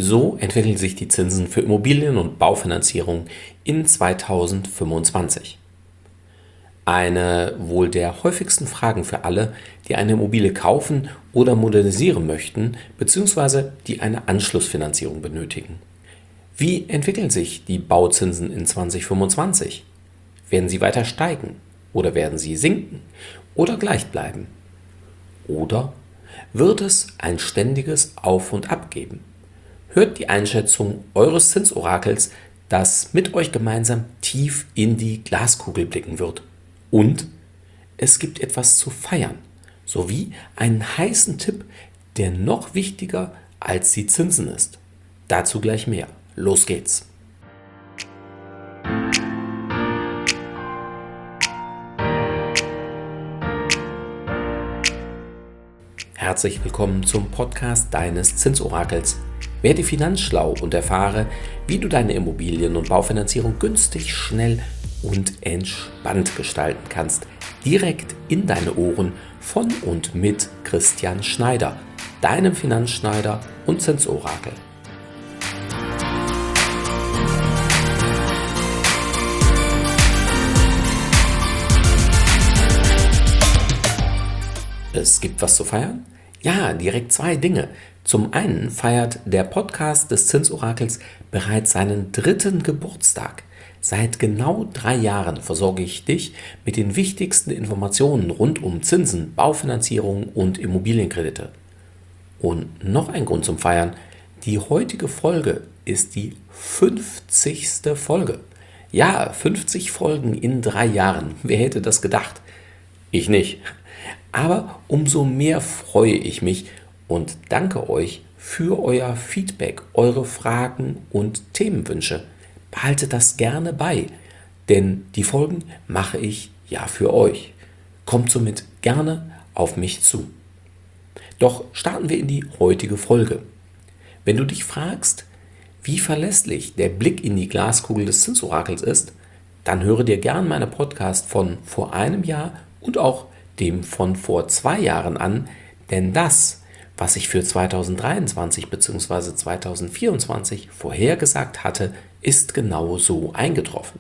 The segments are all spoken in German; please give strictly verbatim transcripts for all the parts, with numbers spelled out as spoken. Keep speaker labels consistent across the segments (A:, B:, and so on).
A: So entwickeln sich die Zinsen für Immobilien- und Baufinanzierung in zweitausendfünfundzwanzig. Eine wohl der häufigsten Fragen für alle, die eine Immobilie kaufen oder modernisieren möchten, beziehungsweise die eine Anschlussfinanzierung benötigen. Wie entwickeln sich die Bauzinsen in zweitausendfünfundzwanzig? Werden sie weiter steigen oder werden sie sinken oder gleich bleiben? Oder wird es ein ständiges Auf und Ab geben? Hört die Einschätzung eures Zinsorakels, das mit euch gemeinsam tief in die Glaskugel blicken wird. Und es gibt etwas zu feiern, sowie einen heißen Tipp, der noch wichtiger als die Zinsen ist. Dazu gleich mehr. Los geht's! Herzlich willkommen zum Podcast deines Zinsorakels. Werde finanzschlau und erfahre, wie du deine Immobilien- und Baufinanzierung günstig, schnell und entspannt gestalten kannst. Direkt in deine Ohren von und mit Christian Schneider, deinem Finanzschneider und Zinsorakel. Es gibt was zu feiern? Ja, direkt zwei Dinge. Zum einen feiert der Podcast des Zinsorakels bereits seinen dritten Geburtstag. Seit genau drei Jahren versorge ich dich mit den wichtigsten Informationen rund um Zinsen, Baufinanzierung und Immobilienkredite. Und noch ein Grund zum Feiern: Die heutige Folge ist die fünfzigste Folge. Ja, fünfzig Folgen in drei Jahren. Wer hätte das gedacht? Ich nicht. Aber umso mehr freue ich mich und danke euch für euer Feedback, eure Fragen und Themenwünsche. Behaltet das gerne bei, denn die Folgen mache ich ja für euch. Kommt somit gerne auf mich zu. Doch starten wir in die heutige Folge. Wenn du dich fragst, wie verlässlich der Blick in die Glaskugel des Zinsorakels ist, dann höre dir gern meine Podcast von vor einem Jahr und auch dem von vor zwei Jahren an, denn das, was ich für zweitausenddreiundzwanzig bzw. zweitausendvierundzwanzig vorhergesagt hatte, ist genau so eingetroffen.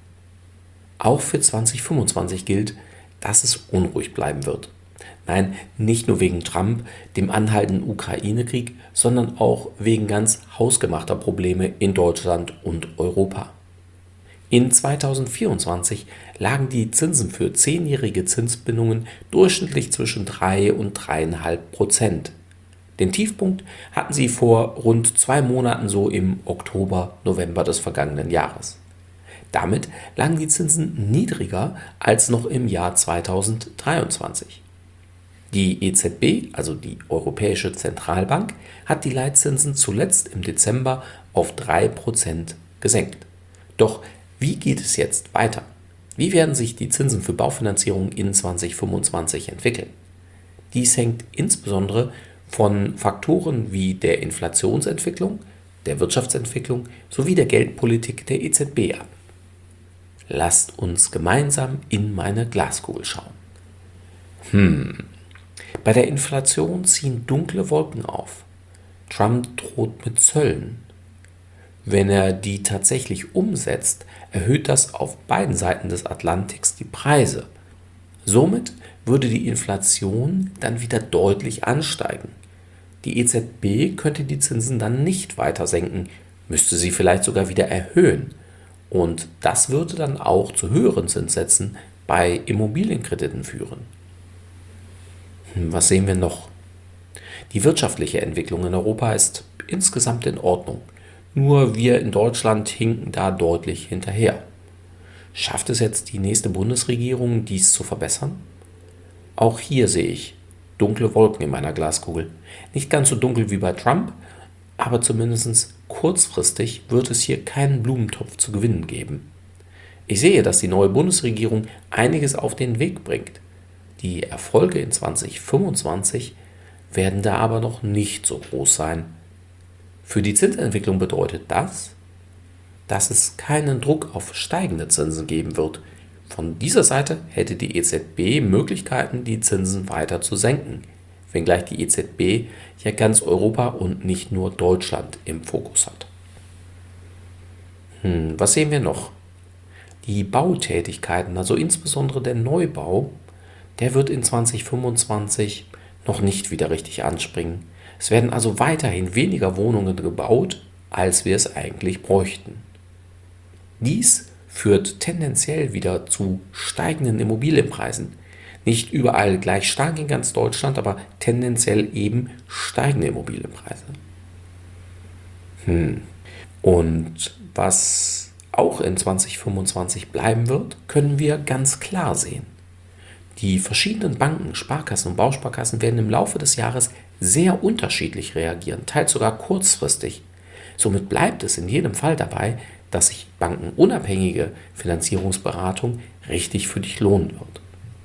A: Auch für zweitausendfünfundzwanzig gilt, dass es unruhig bleiben wird. Nein, nicht nur wegen Trump, dem anhaltenden Ukraine-Krieg, sondern auch wegen ganz hausgemachter Probleme in Deutschland und Europa. In zweitausendvierundzwanzig lagen die Zinsen für zehnjährige Zinsbindungen durchschnittlich zwischen drei und drei Komma fünf Prozent. Den Tiefpunkt hatten sie vor rund zwei Monaten so im Oktober, November des vergangenen Jahres. Damit lagen die Zinsen niedriger als noch im Jahr zweitausenddreiundzwanzig. Die E Z B, also die Europäische Zentralbank, hat die Leitzinsen zuletzt im Dezember auf drei Prozent gesenkt. Doch wie geht es jetzt weiter? Wie werden sich die Zinsen für Baufinanzierung in zweitausendfünfundzwanzig entwickeln? Dies hängt insbesondere von Faktoren wie der Inflationsentwicklung, der Wirtschaftsentwicklung sowie der Geldpolitik der E Z B ab. Lasst uns gemeinsam in meine Glaskugel schauen. Hm, bei der Inflation ziehen dunkle Wolken auf. Trump droht mit Zöllen. Wenn er die tatsächlich umsetzt, erhöht das auf beiden Seiten des Atlantiks die Preise. Somit würde die Inflation dann wieder deutlich ansteigen. Die E Z B könnte die Zinsen dann nicht weiter senken, müsste sie vielleicht sogar wieder erhöhen. Und das würde dann auch zu höheren Zinssätzen bei Immobilienkrediten führen. Was sehen wir noch? Die wirtschaftliche Entwicklung in Europa ist insgesamt in Ordnung. Nur wir in Deutschland hinken da deutlich hinterher. Schafft es jetzt die nächste Bundesregierung, dies zu verbessern? Auch hier sehe ich dunkle Wolken in meiner Glaskugel. Nicht ganz so dunkel wie bei Trump, aber zumindest kurzfristig wird es hier keinen Blumentopf zu gewinnen geben. Ich sehe, dass die neue Bundesregierung einiges auf den Weg bringt. Die Erfolge in zweitausendfünfundzwanzig werden da aber noch nicht so groß sein. Für die Zinsentwicklung bedeutet das, dass es keinen Druck auf steigende Zinsen geben wird. Von dieser Seite hätte die E Z B Möglichkeiten, die Zinsen weiter zu senken. wenngleich die E Z B ja ganz Europa und nicht nur Deutschland im Fokus hat. Hm, was sehen wir noch? Die Bautätigkeiten, also insbesondere der Neubau, der wird in zwanzig fünfundzwanzig noch nicht wieder richtig anspringen. Es werden also weiterhin weniger Wohnungen gebaut, als wir es eigentlich bräuchten. Dies führt tendenziell wieder zu steigenden Immobilienpreisen. Nicht überall gleich stark in ganz Deutschland, aber tendenziell eben steigende Immobilienpreise. Hm. Und was auch in zwanzig fünfundzwanzig bleiben wird, können wir ganz klar sehen. Die verschiedenen Banken, Sparkassen und Bausparkassen werden im Laufe des Jahres sehr unterschiedlich reagieren, teils sogar kurzfristig. Somit bleibt es in jedem Fall dabei, dass sich bankenunabhängige Finanzierungsberatung richtig für dich lohnen wird.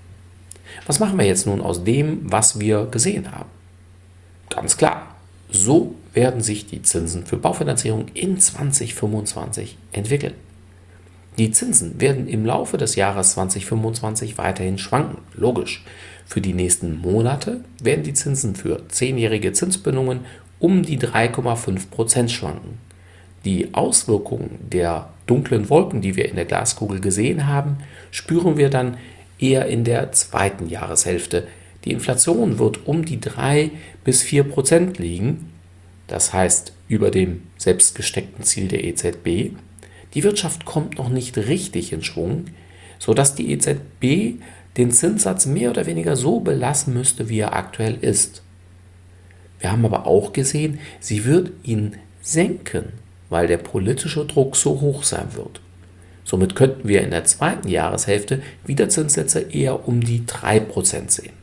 A: Was machen wir jetzt nun aus dem, was wir gesehen haben? Ganz klar, so werden sich die Zinsen für Baufinanzierung in zwanzig fünfundzwanzig entwickeln. Die Zinsen werden im Laufe des Jahres zwanzig fünfundzwanzig weiterhin schwanken, logisch. Für die nächsten Monate werden die Zinsen für zehnjährige Zinsbindungen um die drei Komma fünf Prozent schwanken. Die Auswirkungen der dunklen Wolken, die wir in der Glaskugel gesehen haben, spüren wir dann eher in der zweiten Jahreshälfte. Die Inflation wird um die drei bis vier Prozent liegen, das heißt über dem selbst gesteckten Ziel der E Z B. Die Wirtschaft kommt noch nicht richtig in Schwung, sodass die E Z B den Zinssatz mehr oder weniger so belassen müsste, wie er aktuell ist. Wir haben aber auch gesehen, sie wird ihn senken, weil der politische Druck so hoch sein wird. Somit könnten wir in der zweiten Jahreshälfte wieder Zinssätze eher um die drei Prozent sehen.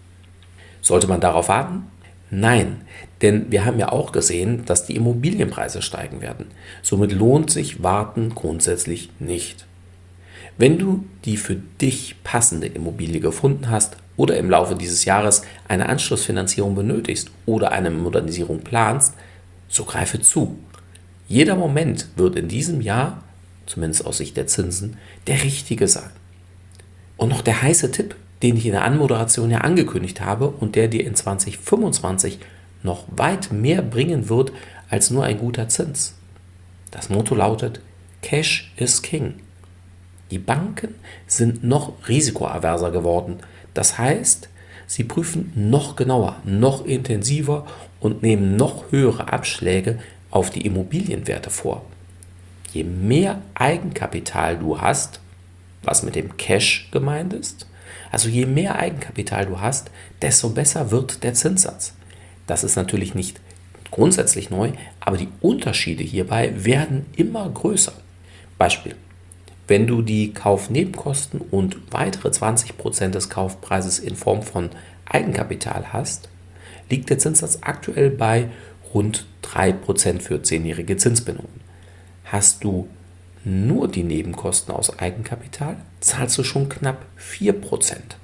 A: Sollte man darauf warten? Nein, denn wir haben ja auch gesehen, dass die Immobilienpreise steigen werden. Somit lohnt sich Warten grundsätzlich nicht. Wenn du die für dich passende Immobilie gefunden hast oder im Laufe dieses Jahres eine Anschlussfinanzierung benötigst oder eine Modernisierung planst, so greife zu. Jeder Moment wird in diesem Jahr, zumindest aus Sicht der Zinsen, der richtige sein. Und noch der heiße Tipp, den ich in der Anmoderation ja angekündigt habe und der dir in zwanzig fünfundzwanzig noch weit mehr bringen wird als nur ein guter Zins. Das Motto lautet: Cash is King. Die Banken sind noch risikoaverser geworden. Das heißt, sie prüfen noch genauer, noch intensiver und nehmen noch höhere Abschläge auf die Immobilienwerte vor. Je mehr Eigenkapital du hast, was mit dem Cash gemeint ist, also je mehr Eigenkapital du hast, desto besser wird der Zinssatz. Das ist natürlich nicht grundsätzlich neu, aber die Unterschiede hierbei werden immer größer. Beispiel: Wenn du die Kaufnebenkosten und weitere zwanzig Prozent des Kaufpreises in Form von Eigenkapital hast, liegt der Zinssatz aktuell bei rund drei Prozent für zehnjährige Zinsbindungen. Hast du nur die Nebenkosten aus Eigenkapital, zahlst du schon knapp vier Prozent.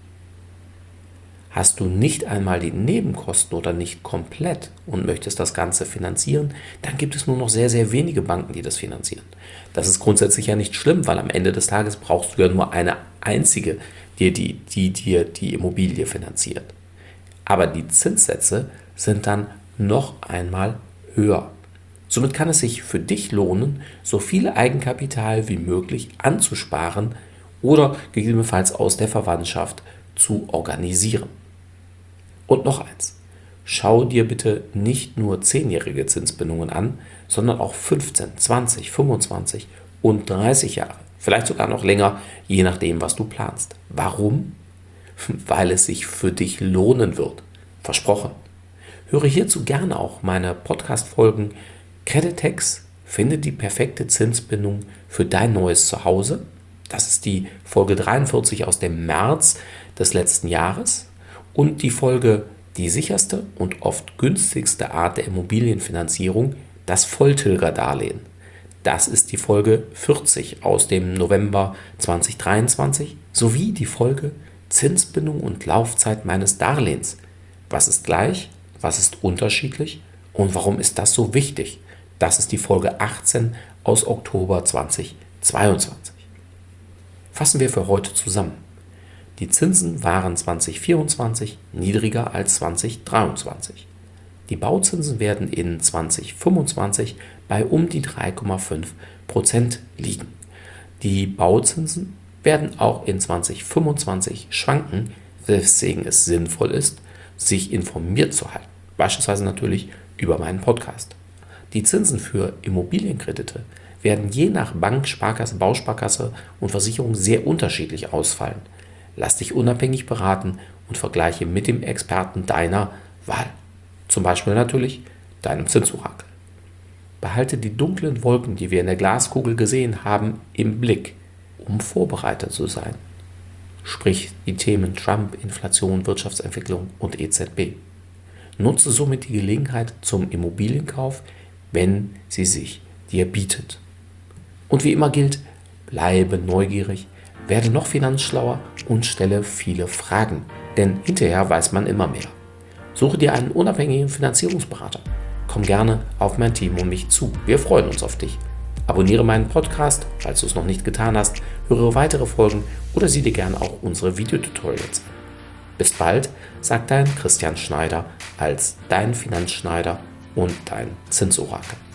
A: Hast du nicht einmal die Nebenkosten oder nicht komplett und möchtest das Ganze finanzieren, dann gibt es nur noch sehr, sehr wenige Banken, die das finanzieren. Das ist grundsätzlich ja nicht schlimm, weil am Ende des Tages brauchst du ja nur eine einzige, die dir die, die, die Immobilie finanziert. Aber die Zinssätze sind dann noch einmal höher. Somit kann es sich für dich lohnen, so viel Eigenkapital wie möglich anzusparen oder gegebenenfalls aus der Verwandtschaft zu organisieren. Und noch eins: Schau dir bitte nicht nur zehnjährige Zinsbindungen an, sondern auch fünfzehn, zwanzig, fünfundzwanzig und dreißig Jahre. Vielleicht sogar noch länger, je nachdem, was du planst. Warum? Weil es sich für dich lohnen wird. Versprochen. Höre hierzu gerne auch meine Podcast-Folgen Creditex, finde die perfekte Zinsbindung für dein neues Zuhause. Das ist die Folge dreiundvierzig aus dem März des letzten Jahres. Und die Folge Die sicherste und oft günstigste Art der Immobilienfinanzierung, das Volltilgerdarlehen. Das ist die Folge vierzig aus dem November zweitausenddreiundzwanzig sowie die Folge Zinsbindung und Laufzeit meines Darlehens. Was ist gleich? Was ist unterschiedlich? Und warum ist das so wichtig? Das ist die Folge achtzehn aus Oktober zweitausendzweiundzwanzig. Fassen wir für heute zusammen. Die Zinsen waren zwanzig vierundzwanzig niedriger als zwanzig dreiundzwanzig. Die Bauzinsen werden in zwanzig fünfundzwanzig bei um die drei Komma fünf Prozent liegen. Die Bauzinsen werden auch in zwanzig fünfundzwanzig schwanken, weswegen es sinnvoll ist, sich informiert zu halten, beispielsweise natürlich über meinen Podcast. Die Zinsen für Immobilienkredite werden je nach Bank, Sparkasse, Bausparkasse und Versicherung sehr unterschiedlich ausfallen. Lass dich unabhängig beraten und vergleiche mit dem Experten deiner Wahl. Zum Beispiel natürlich deinem Zinsorakel. Behalte die dunklen Wolken, die wir in der Glaskugel gesehen haben, im Blick, um vorbereitet zu sein. Sprich die Themen Trump, Inflation, Wirtschaftsentwicklung und E Z B. Nutze somit die Gelegenheit zum Immobilienkauf, wenn sie sich dir bietet. Und wie immer gilt, bleibe neugierig, werde noch finanzschlauer und stelle viele Fragen, denn hinterher weiß man immer mehr. Suche dir einen unabhängigen Finanzierungsberater. Komm gerne auf mein Team und mich zu. Wir freuen uns auf dich. Abonniere meinen Podcast, falls du es noch nicht getan hast, höre weitere Folgen oder sieh dir gerne auch unsere Videotutorials an. Bis bald, sagt dein Christian Schneider als dein Finanzschneider und dein Zinsorakel.